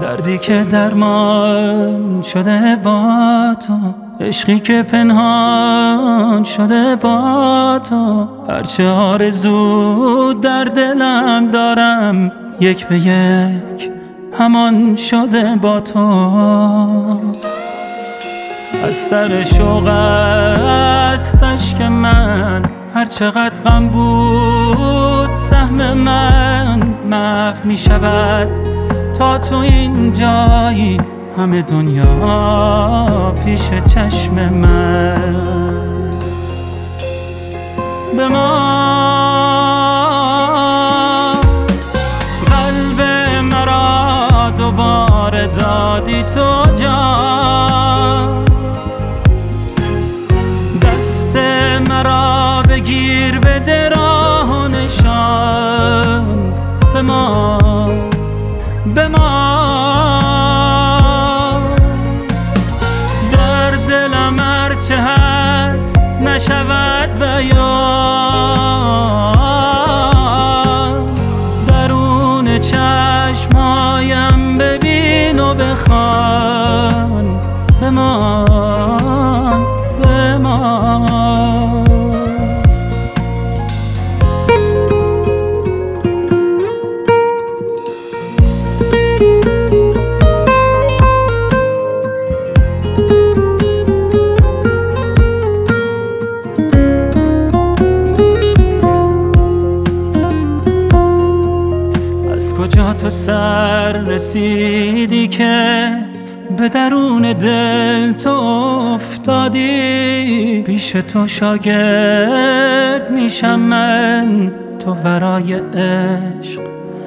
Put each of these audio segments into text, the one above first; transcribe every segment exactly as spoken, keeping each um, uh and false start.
دردی که درمان شده با تو، عشقی که پنهان شده با تو. هرچه آرزو در دلم دارم یک به یک همان شده با تو. از سر شوق است اشک من، هر چقدر غم بود سهم من محو می شود تا تو این جایی همه دنیا پیش چشم من. به ما قلب مرا دوباره دادی تو جان، دست مرا بگیر بده راه و نشان. به ما به ما در دلم هرچه هست نشود بیان، درون چشمایم ببین و بخوان. بمان بمان از کجا تو سر رسیدی که به درون دل تو افتادی؟ پیش تو شاگرد میشم من، تو ورای عشق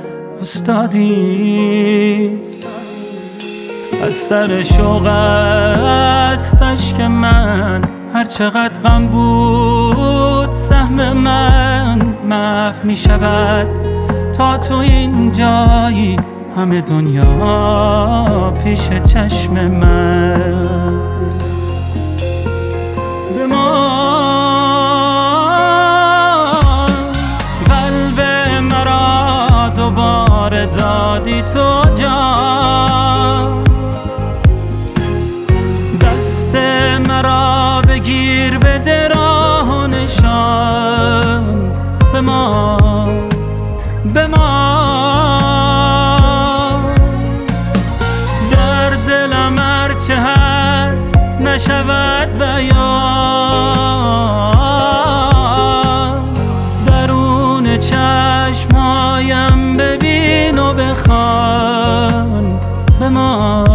استادی. از سر شوق است اشک من، هر چقدر غم بود سهم من محو می شود تا تو این جایی همه دنیا پیش چشم من. به ما قلب مرا دوباره دادی تو جان، دست مرا بگیر بده راه و نشان. به ما به ما در دلم هرچه هست نشود بیان، درون چشمایم ببین و بخوان. به ما